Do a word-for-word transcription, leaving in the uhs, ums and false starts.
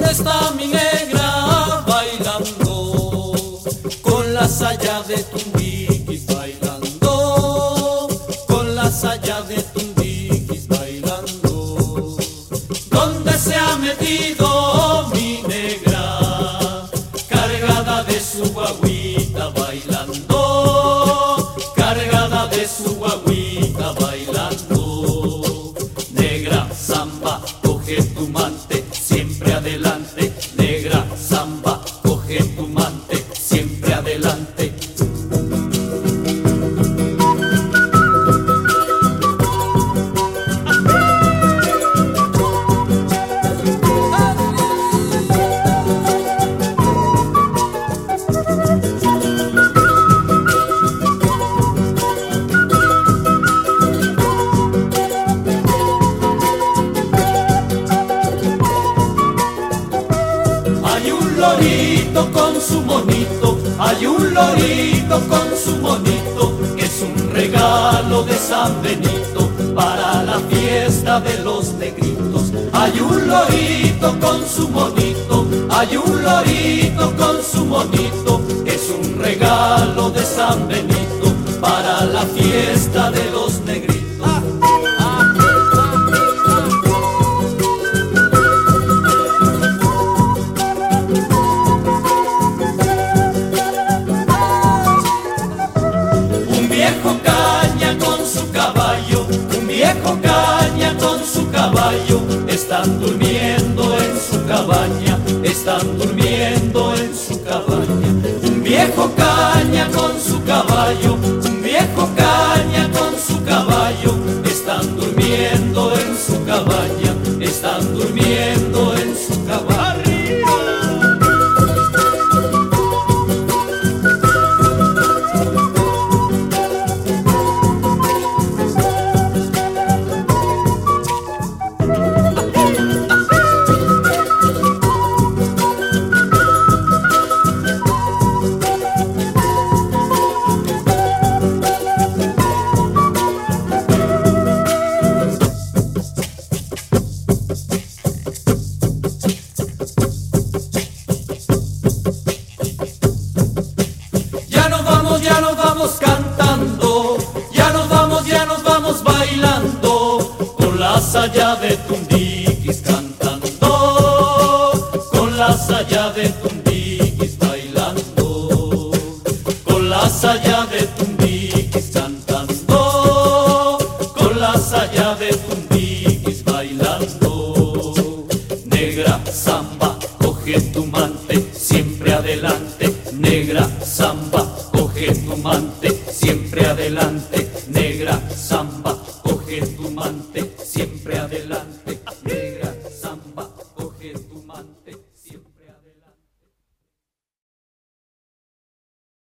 ¿Dónde está mi negra bailando? Con la saya de Tumbiquis bailando, con la saya de Tumbiquis bailando. ¿Dónde se ha metido mi negra? Cargada de su guaguita bailando, cargada de su guaguita bailando. Negra samba, coge tu mante, siempre adelante. Negra samba, coge tu mante, siempre adelante. Hay un lorito con su monito, hay un lorito con su monito, que es un regalo de San Benito para la fiesta de los negritos. Hay un lorito con su monito, hay un lorito con su monito, que es un regalo de San Benito para la fiesta de los negritos. Un viejo caña con su caballo, un viejo caña con su caballo, están durmiendo en su cabaña, están durmiendo en su cabaña. Un viejo caña con su caballo, un viejo caña con su caballo, están durmiendo en su cabaña, están durmiendo en su cabaña. Ya nos vamos cantando, ya nos vamos, ya nos vamos bailando, con la saya de Tumbiquis cantando, con la saya de Tumbiquis bailando, con la saya de Tumbiquis cantando, con la saya de Tumbiquis bailando. Negra samba, coge tu mante, siempre adelante. Negra samba, coge tu mante, siempre adelante. Negra samba, coge tu mante, siempre adelante.